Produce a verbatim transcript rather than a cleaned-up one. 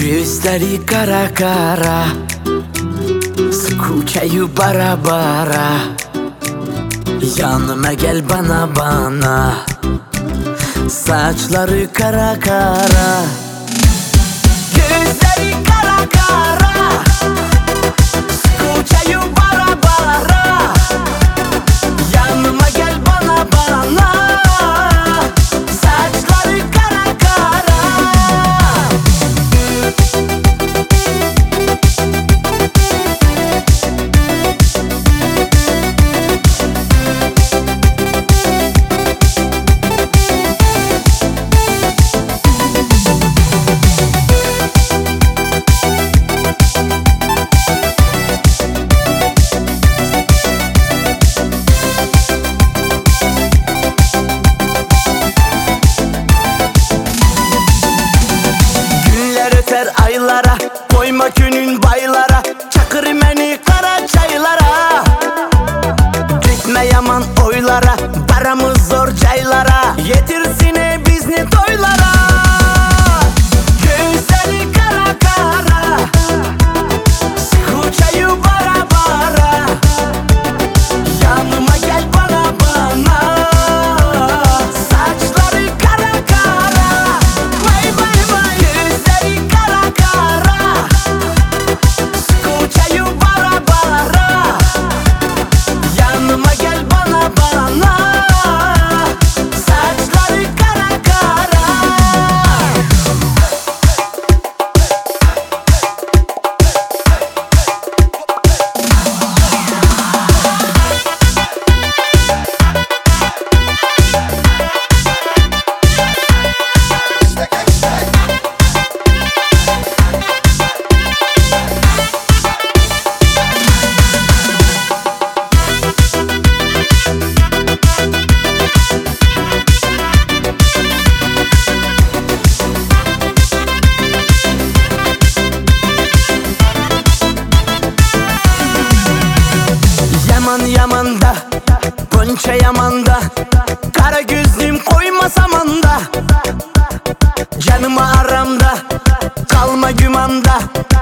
Gözleri kara kara, skучаю bara bara. Yanıma gel bana bana, saçları kara kara. Gözleri kara kara, skучаю bara bara. Yanıma gel bana bana, saçları kara kara. Aylara, koyma günün baylara, çakır beni kara çaylara. Gitme yaman oylara, paramız zor caylara, yetirsine bizni toylara. Gözleri kara kara, skучаю bara bara. Yanıma gel bana bana, saçları kara kara. Vay vay vay. Gözleri kara kara, skучаю bara bara. Yanıma gel bana bana, saçları kara kara. Yaman yamanda, ponça yamanda, kara gözlüm koyma samanda. Canıma aramda, kalma gümanda.